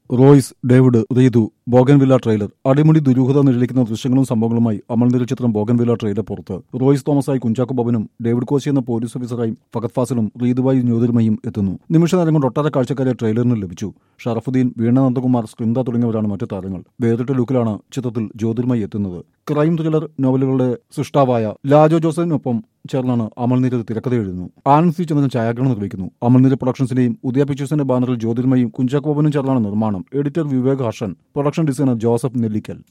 Royce, David, Reethu, bougainvillea trailer. അടിമുടി ദുരൂഹത നിഴലിക്കുന്ന ദൃശ്യങ്ങളും സംഭവങ്ങളുമായി അമൽനിര ചിത്രം ബോഗൻവില്ല ട്രെയിലർ പുറത്ത്. റോയ്സ് തോമസായി കുഞ്ചാക്കോ ബോബനും ഡേവിഡ് കോശി എന്ന പോലീസ് ഓഫീസറായി ഫഹദ് ഫാസിലും റീതുവായി ജ്യോതിർമയും എത്തുന്നു. നിമിഷ നേരം കൊണ്ട് ഒട്ടേറെ കാഴ്ചക്കാരെ ട്രെയിലറിന് ലഭിച്ചു. ഷറഫുദ്ദീൻ, വീണ നന്ദകുമാർ, സ്കൃന്ദ തുടങ്ങിയവരാണ് മറ്റു താരങ്ങൾ. വേറിട്ട ലുക്കിലാണ് ചിത്രത്തിൽ ജ്യോതിർമയി എത്തുന്നത്. ക്രൈം ത്രില്ലർ നോവലുകളുടെ സൃഷ്ടാവായ ലാജോ ജോസഫിനൊപ്പം ചേർന്നാണ് അമൽനിര തിരക്കഥ എഴുതുന്നു. ആനന്ദ് സി ചന്ദ്രൻ ഛായാഗ്രഹണം നിർവഹിക്കുന്നു. അമൽനിര പ്രൊഡക്ഷൻസിന്റെയും ഉദയ പിക്ചേഴ്സിന്റെ ബാനറിൽ ജ്യോതിർമയും കുഞ്ചാക്കോ ബോബനും ചേർന്നാണ് നിർമ്മാണം. Editor Vivek Harshan, production designer Joseph Nellickal.